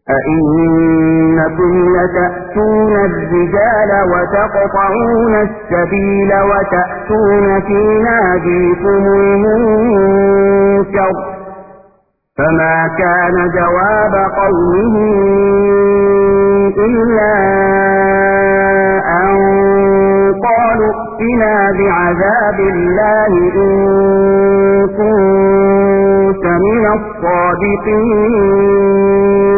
أئنكم لتأتون الرجال وتقطعون السبيل وتأتون في ناديكم المنكر فما كان جواب قومه إلا أن قالوا ائتنا بعذاب الله إن كنت من الصادقين